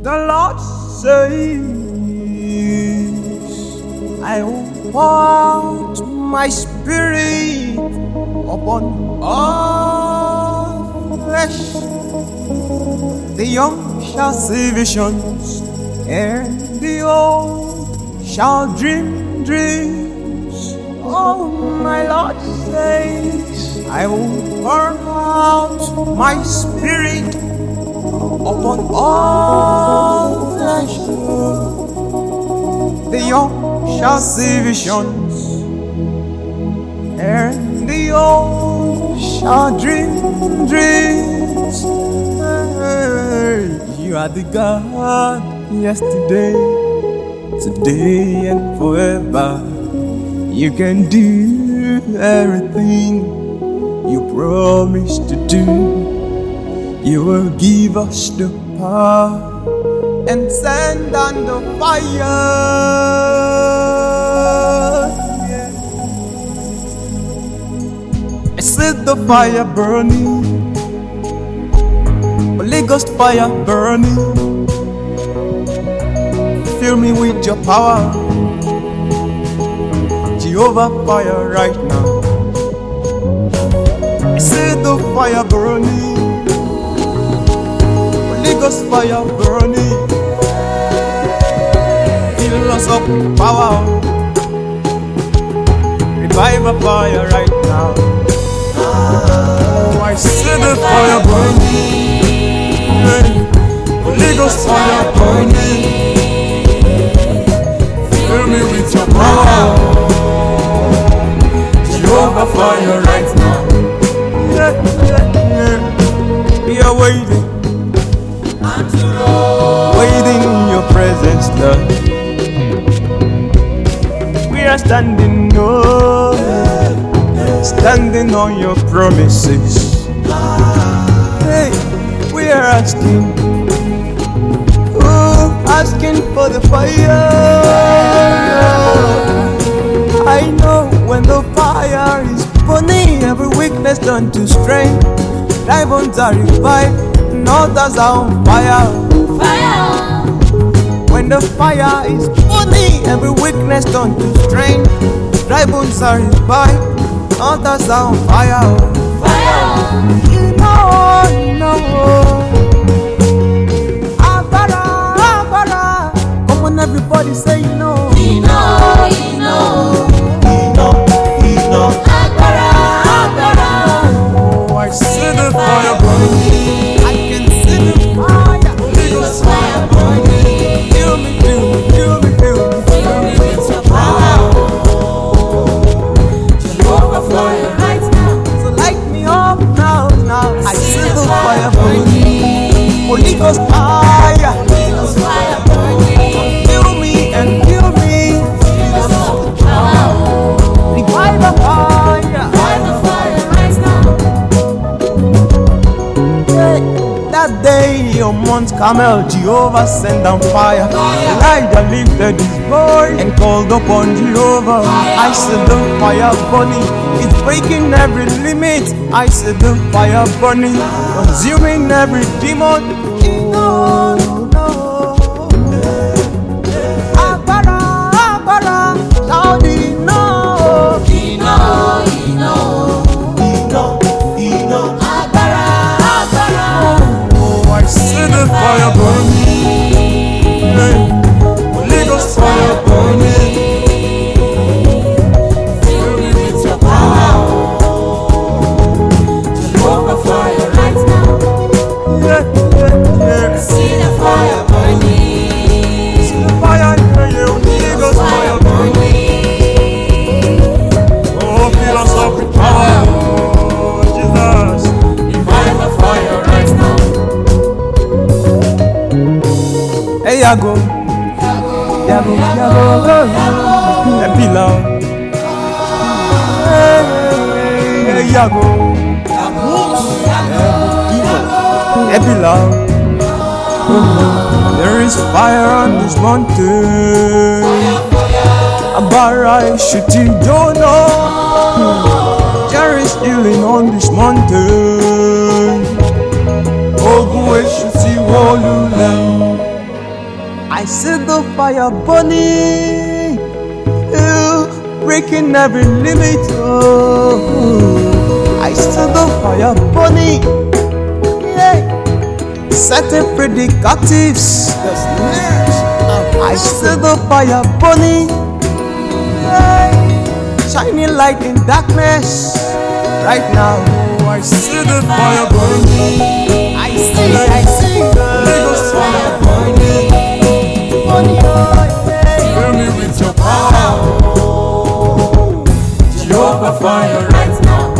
The Lord says, I will pour out my spirit upon all flesh. The young shall see visions, and the old shall dream dreams. Oh, my Lord says, I will pour out my spirit upon all flesh. The young shall see visions, and the old shall dream dreams. You are the God yesterday, today, and forever. You can do everything you promised to do. You will give us the power and send down the fire. I set the fire burning, Holy Ghost fire burning. Fill me with your power, Jehovah fire right now. I set the fire burning, Holy Ghost fire burning. Fill us up with power, revive a fire right now. I see the fire burning, Holy Ghost fire burning. Fill me with your power, Jehovah fire right now. We are waiting, waiting in your presence, Lord. We are standing, oh, standing on your promises. Hey, we are asking, oh, asking for the fire. I know when the fire is burning, every weakness turns to strength. Dry bones are revived, and altars are on fire. Fire. When the fire is burning, every weakness turns to strength. Dry bones are revived, altars are on fire. Fire. You know. Abara. Come on, everybody say you know. You know. Abara. Oh, I see the fire burning. I can see the fire. Holy Ghost fire burning. Fill me. Fill me with your power. Jehovah fire right now. So light me up now. I see the fire burning. Holy Ghost fire. Holy Ghost fire burning. Fill me and fill me. Fill us up with power. Revive the fire. Revive the fire right now. Hey, that day on Mount Carmel, Jehovah sent down fire. Elijah lifted his voice and called upon Jehovah. I said the fire burning, it's breaking every limit. I said the fire burning, consuming every demon. Abara, shout it no. Abara. Oh, I see the fire burning, Holy Ghost fire burning. Fill me with your power, Jehovah fire right now. See the fire burning. See the fire burning, Holy Ghost fire burning. Oh, fill us up with power, Jesus. Revive the fire right now. Hey, Yago. Epila. Hey, Yago. Epila. There is fire on this mountain. Abara shooting Jonah. There is healing on this mountain. Ogun Eshuti Wolule. fire burning, breaking every limit. Oh, I see the fire burning, setting free the captives. I see the fire burning, shining light in darkness. Right now, I see the fire burning. I see the fire burning. Fill me with your power, Jehovah fire right now.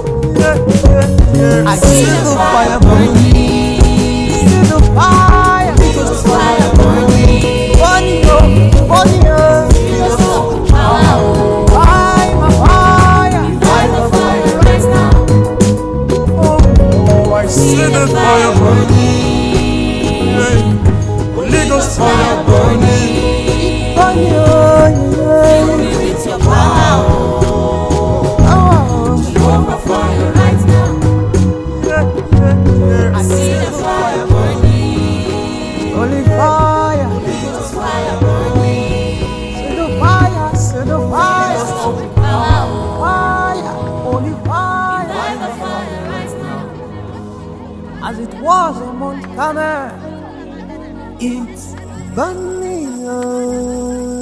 I see the fire burning. See the fire, the fire burning. Burning, see the fire burning, Holy Ghost fire burning, burning with your power, Jehovah fire right now. I see the fire burning, Holy fire, Holy Ghost fire burning, see the fire, Holy power, fire, Holy fire, the fire right now. As it was on Mount Carmel, it's burning.